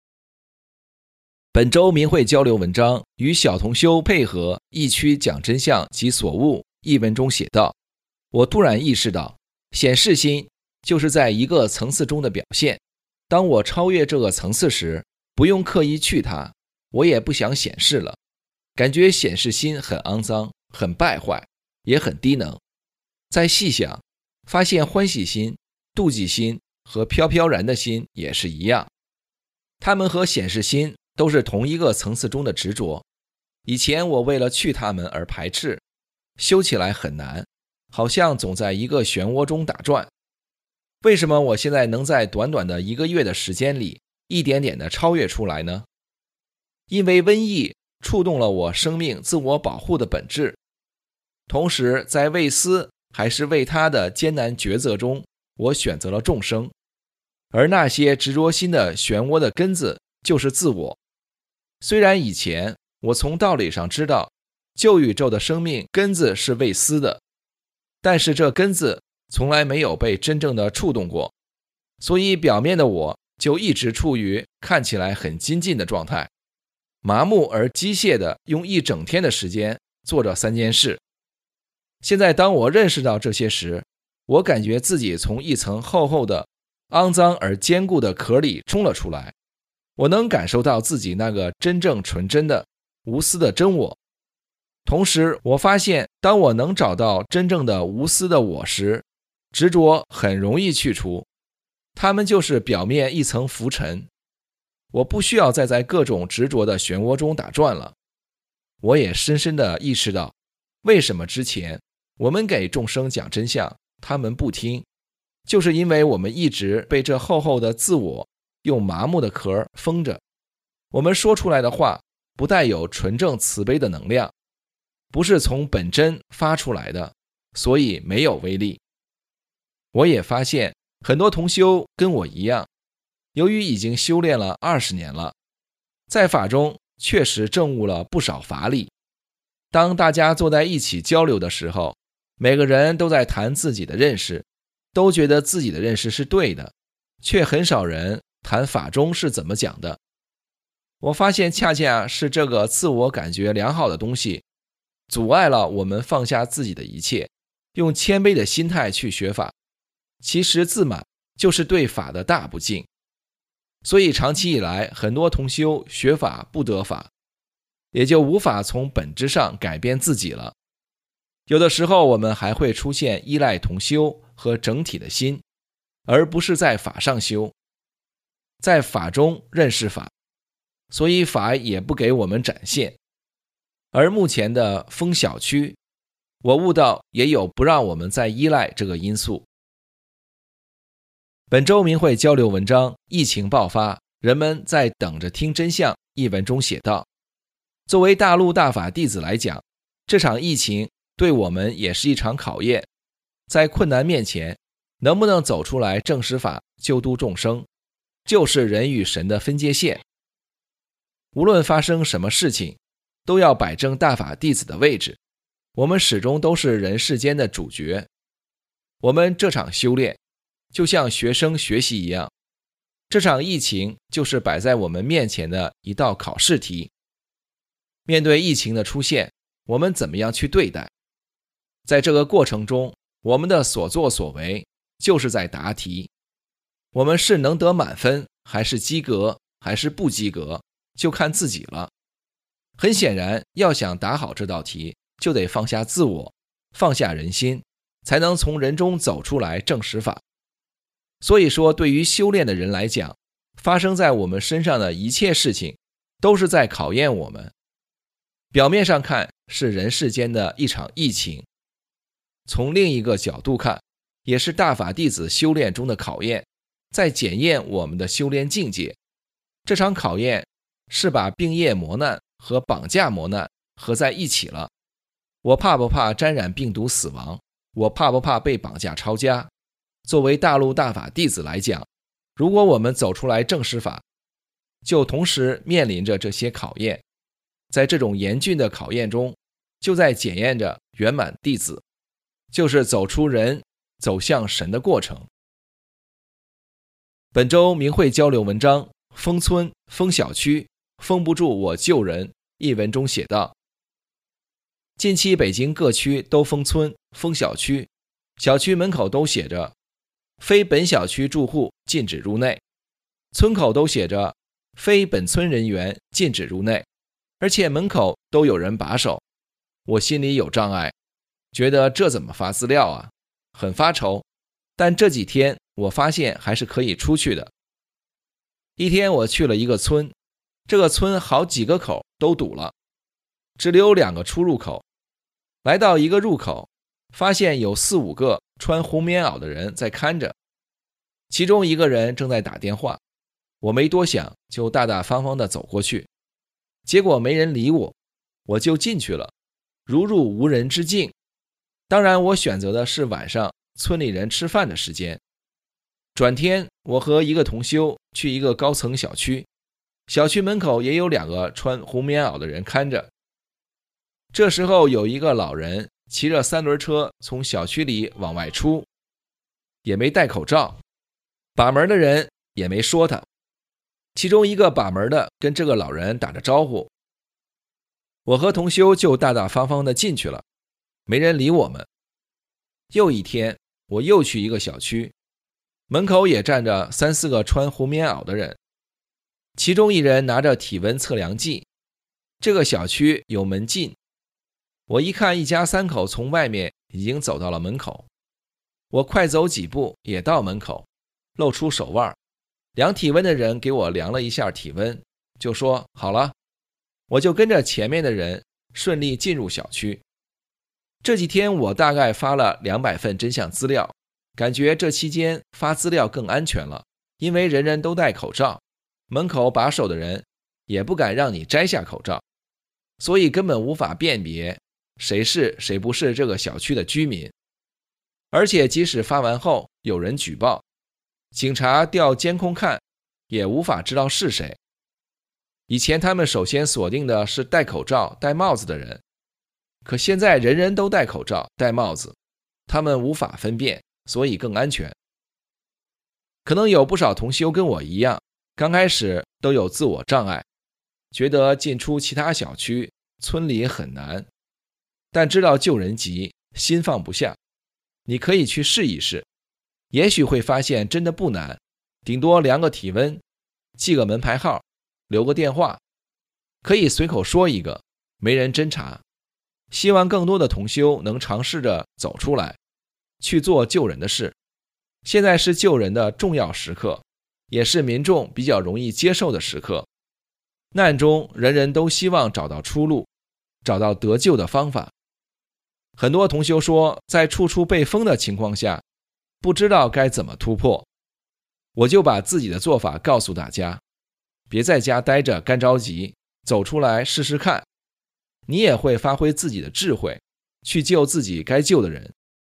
本周明慧交流文章与小同修配合疫区讲真相及所悟。一文中写道，我突然意识到，显示心就是在一个层次中的表现。当我超越这个层次时，不用刻意去它，我也不想显示了，感觉显示心很肮脏，很败坏，也很低能。再细想，发现欢喜心、妒忌心和飘飘然的心也是一样，它们和显示心都是同一个层次中的执着。以前我为了去它们而排斥，修起来很难，好像总在一个漩涡中打转。为什么我现在能在短短的1个月的时间里一点点的超越出来呢？因为瘟疫触动了我生命自我保护的本质，同时在为私还是为他的艰难抉择中，我选择了众生，而那些执着心的漩涡的根子就是自我。虽然以前我从道理上知道旧宇宙的生命根子是为私的，但是这根子从来没有被真正的触动过，所以表面的我就一直处于看起来很精进的状态，麻木而机械的用1整天的时间做这3件事。现在当我认识到这些时，我感觉自己从一层厚厚的肮脏而坚固的壳里冲了出来，我能感受到自己那个真正纯真的无私的真我。同时我发现，当我能找到真正的无私的我时，执着很容易去除，它们就是表面一层浮尘，我不需要再在各种执着的漩涡中打转了。我也深深地意识到，为什么之前我们给众生讲真相，他们不听，就是因为我们一直被这厚厚的自我用麻木的壳封着。我们说出来的话不带有纯正慈悲的能量，不是从本真发出来的，所以没有威力。我也发现很多同修跟我一样，由于已经修炼了20年了，在法中确实证悟了不少法理。当大家坐在一起交流的时候，每个人都在谈自己的认识，都觉得自己的认识是对的，却很少人谈法中是怎么讲的。我发现恰恰是这个自我感觉良好的东西，阻碍了我们放下自己的一切，用谦卑的心态去学法。其实自满就是对法的大不敬。所以长期以来，很多同修学法不得法，也就无法从本质上改变自己了。有的时候我们还会出现依赖同修和整体的心，而不是在法上修，在法中认识法。 所以法也不给我们展现。而目前的封小区，我悟到也有不让我们再依赖这个因素。本周明慧交流文章：疫情爆发，人们在等着听真相。一文中写道，作为大陆大法弟子来讲，这场疫情对我们也是一场考验。在困难面前，能不能走出来正实法，救度众生，就是人与神的分界线。无论发生什么事情，都要摆正大法弟子的位置。我们始终都是人世间的主角。我们这场修炼就像学生学习一样，这场疫情就是摆在我们面前的一道考试题。面对疫情的出现，我们怎么样去对待？在这个过程中，我们的所作所为就是在答题。我们是能得满分，还是及格，还是不及格，就看自己了。很显然，要想答好这道题，就得放下自我，放下人心，才能从人中走出来正实法。所以说，对于修炼的人来讲，发生在我们身上的一切事情都是在考验我们。表面上看是人世间的一场疫情，从另一个角度看，也是大法弟子修炼中的考验，在检验我们的修炼境界。这场考验是把病业磨难和绑架磨难合在一起了。我怕不怕沾染病毒死亡？我怕不怕被绑架抄家？作为大陆大法弟子来讲，如果我们走出来正实法，就同时面临着这些考验。在这种严峻的考验中，就在检验着圆满弟子，就是走出人走向神的过程。本周明慧交流文章：封村、封小区，封不住我救人。一文中写道，近期北京各区都封村、封小区，小区门口都写着非本小区住户禁止入内，村口都写着非本村人员禁止入内，而且门口都有人把守。我心里有障碍，觉得这怎么发资料啊，很发愁。但这几天我发现还是可以出去的。一天我去了一个村，这个村好几个口都堵了，只留2个出入口。来到一个入口，发现有4、5个穿红棉袄的人在看着，其中一个人正在打电话。我没多想，就大大方方地走过去，结果没人理我，我就进去了，如入无人之境。当然我选择的是晚上村里人吃饭的时间。转天我和一个同修去一个高层小区，小区门口也有2个穿红棉袄的人看着。这时候有一个老人骑着3轮车从小区里往外出，也没戴口罩，把门的人也没说他。其中一个把门的跟这个老人打着招呼，我和同修就大大方方的进去了，没人理我们。又一天我又去一个小区，门口也站着3、4个穿红棉袄的人，其中一人拿着体温测量计。这个小区有门禁，我一看一家3口从外面已经走到了门口，我快走几步也到门口，露出手腕，量体温的人给我量了一下体温，就说好了。我就跟着前面的人顺利进入小区。这几天我大概发了200份真相资料，感觉这期间发资料更安全了，因为人人都戴口罩，门口把守的人也不敢让你摘下口罩，所以根本无法辨别谁是谁不是这个小区的居民。而且即使发完后有人举报，警察调监控看也无法知道是谁。以前他们首先锁定的是戴口罩戴帽子的人，可现在人人都戴口罩戴帽子，他们无法分辨，所以更安全。可能有不少同修跟我一样，刚开始都有自我障碍，觉得进出其他小区村里很难，但知道救人急，心放不下。你可以去试一试，也许会发现真的不难，顶多量个体温，记个门牌号，留个电话，可以随口说一个，没人侦查。希望更多的同修能尝试着走出来，去做救人的事。现在是救人的重要时刻，也是民众比较容易接受的时刻。 难中人人都希望找到出路，找到得救的方法。很多同修说，在处处被封的情况下，不知道该怎么突破。我就把自己的做法告诉大家，别在家待着干着急，走出来试试看，你也会发挥自己的智慧，去救自己该救的人。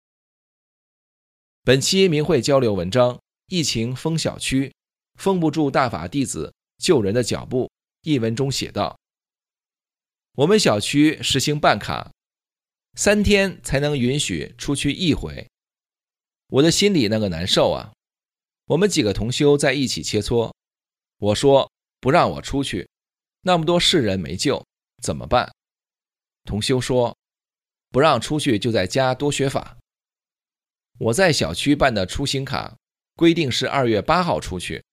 本期明慧交流文章，疫情封小区，封不住大法弟子救人的脚步。一文中写道，我们小区实行办卡，3天才能允许出去1回。我的心里那个难受啊！我们几个同修在一起切磋，我说不让我出去，那么多世人没救，怎么办？同修说，不让出去就在家多学法。我在小区办的出行卡，规定是2月8号出去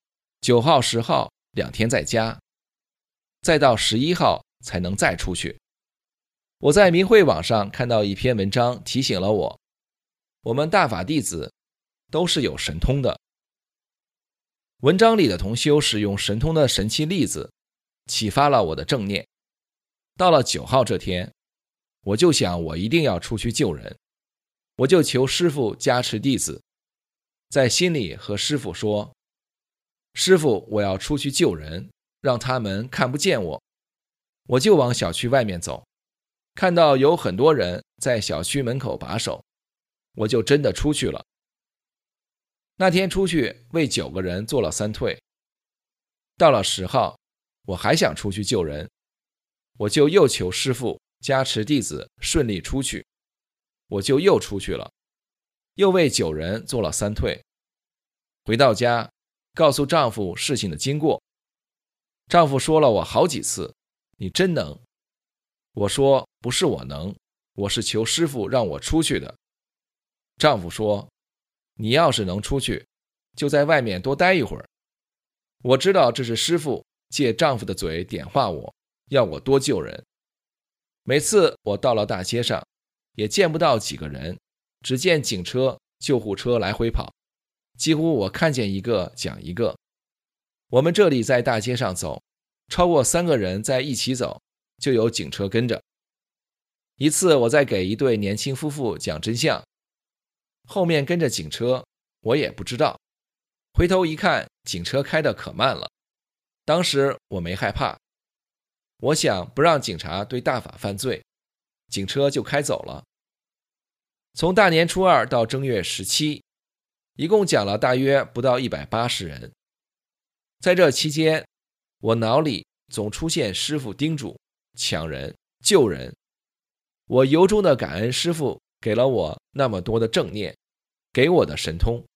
，9号、10号2天在家，再到11号才能再出去。我在明慧网上看到一篇文章，提醒了我们大法弟子都是有神通的。文章里的同修使用神通的神奇例子，启发了我的正念。到了9号这天，我就想我一定要出去救人，我就求师父加持弟子，在心里和师父说，师父，我要出去救人，让他们看不见我。我就往小区外面走，看到有很多人在小区门口把守，我就真的出去了。那天出去为9个人做了3退。到了10号，我还想出去救人，我就又求师父加持弟子顺利出去，我就又出去了，又为9人做了3退。回到家，告诉丈夫事情的经过。丈夫说了我好几次，你真能。我说不是我能，我是求师父让我出去的。丈夫说，你要是能出去，就在外面多待一会儿。我知道这是师父借丈夫的嘴点化我，要我多救人。每次我到了大街上，也见不到几个人，只见警车、救护车来回跑，几乎我看见一个讲一个。我们这里在大街上走，超过3个人在一起走，就有警车跟着。一次我在给一对年轻夫妇讲真相，后面跟着警车，我也不知道。回头一看，警车开得可慢了。当时我没害怕，我想不让警察对大法犯罪，警车就开走了。从大年初2到正月17，一共讲了大约不到180人。在这期间，我脑里总出现师父叮嘱抢人救人，我由衷的感恩师父给了我那么多的正念，给我的神通。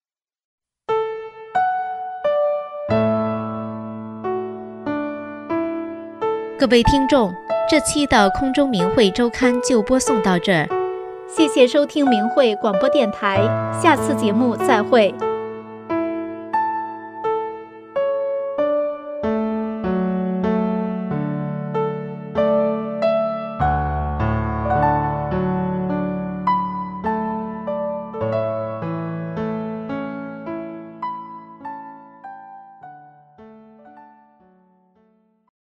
各位听众，这期的空中明慧周刊就播送到这儿，谢谢收听明慧广播电台，下次节目再会。